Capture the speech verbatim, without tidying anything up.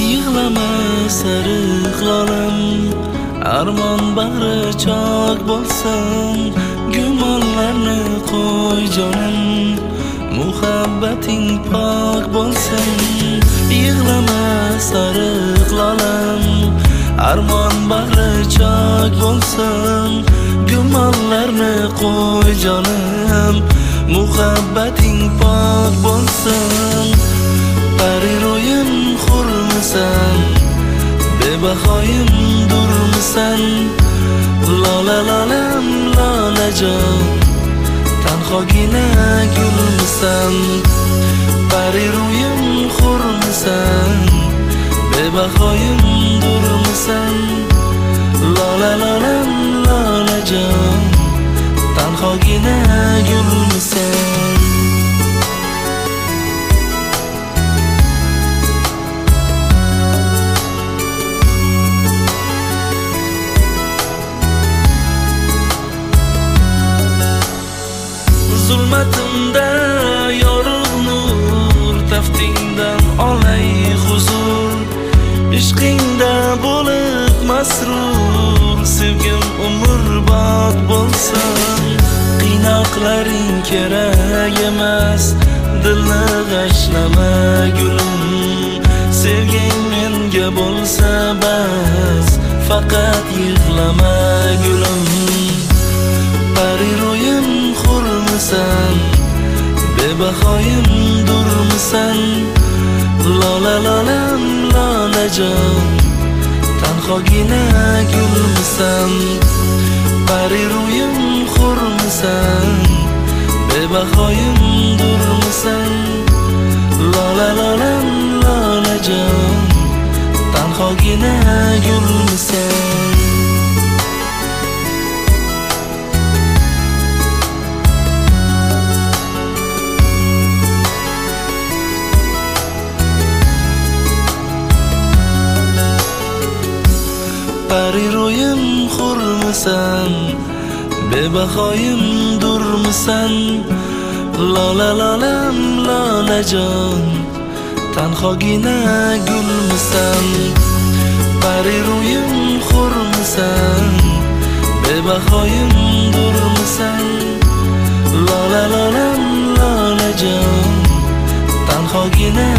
Yig'lama sariq lolam, armon bag'ri chok bo'lsin. Gumonlarni qo'y jonim, muhabbating pok bo'lsin. Yig'lama sariq lolam, armon bag'ri chok bo'lsin. Gumonlarni qo'y jonim, muhabbating pok bo'lsin. Pari ro'yim hurmisan, bebahoyim durmisan. Lola lolam lolajon, tanhogina gulmisan. Pari ro'yim hurmisan, bebahoyim durmisan. Lola lolam lolajon, tanhogina gulmisan. Zulmatimda yorug' nur, taftingdan olay huzur. Ishqingda bo'lib masrur, sevgim umrbod bo'lsin. Qiynoqlaring kerak emas, dilni g'ashlama gulim. Sevging menga bo'lsa bas, faqat yig'lama gulim. Pari ro'yim hurmisan, bebahoyim durmisan. Lola lolam lolajon, tanhogina gulmisan. Pari ro'yim hurmisan, bebahoyim durmisan. Lola lolam lolajon, tanhogina gulmisan. Pari ro'yim hurmisan, bebahoyim durmisan. Lola lolam lolajon, tanhogina gulmisan. Pari ro'yim hurmisan, bebahoyim durmisan. Lola lolam lolajon, tanhogina